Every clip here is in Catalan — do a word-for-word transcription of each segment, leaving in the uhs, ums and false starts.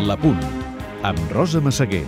La Punt, amb Rosa Massaguer.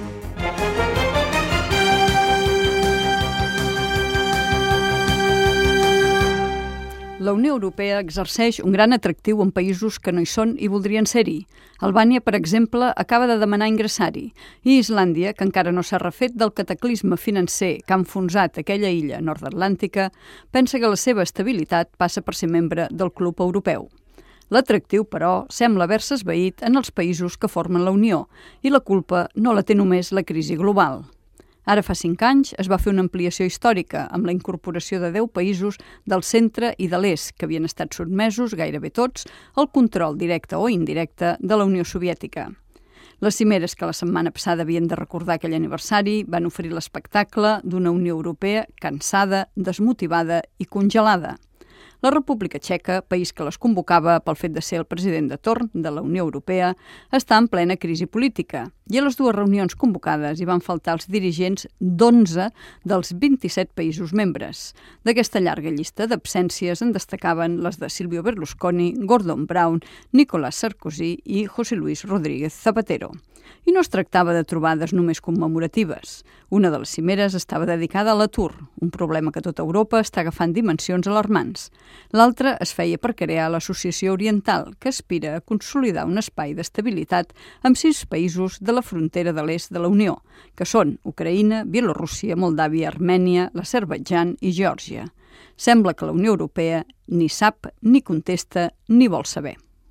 La Unió Europea exerceix un gran atractiu en països que no hi són i voldrien ser-hi. Albània, per exemple, acaba de demanar ingressar-hi, i Islàndia, que encara no s'ha refet del cataclisme financer que ha enfonsat aquella illa nord-atlàntica, pensa que la seva estabilitat passa per ser membre del Club Europeu. L'atractiu, però, sembla haver-se esvaït en els països que formen la Unió, i la culpa no la té només la crisi global. Ara fa cinc anys es va fer una ampliació històrica amb la incorporació de deu països del centre i de l'est que havien estat sotmesos, gairebé tots, al control directe o indirecte de la Unió Soviètica. Les cimeres que la setmana passada havien de recordar aquell aniversari van oferir l'espectacle d'una Unió Europea cansada, desmotivada i congelada. La República Txeca, país que les convocava pel fet de ser el president de torn de la Unió Europea, està en plena crisi política i a les dues reunions convocades hi van faltar els dirigents d'onze dels vint-i-set països membres. D'aquesta llarga llista d'absències en destacaven les de Silvio Berlusconi, Gordon Brown, Nicolas Sarkozy i José Luis Rodríguez Zapatero. I no es tractava de trobades només commemoratives. Una de les cimeres estava dedicada a l'atur, un problema que tota Europa està agafant dimensions alarmants. L'altra es feia per crear l'Associació Oriental, que aspira a consolidar un espai d'estabilitat amb sis països de la frontera de l'est de la Unió, que són Ucraïna, Bielorússia, Moldàvia, Armènia, l'Azerbaidjan i Geòrgia. Sembla que la Unió Europea ni sap, ni contesta, ni vol saber.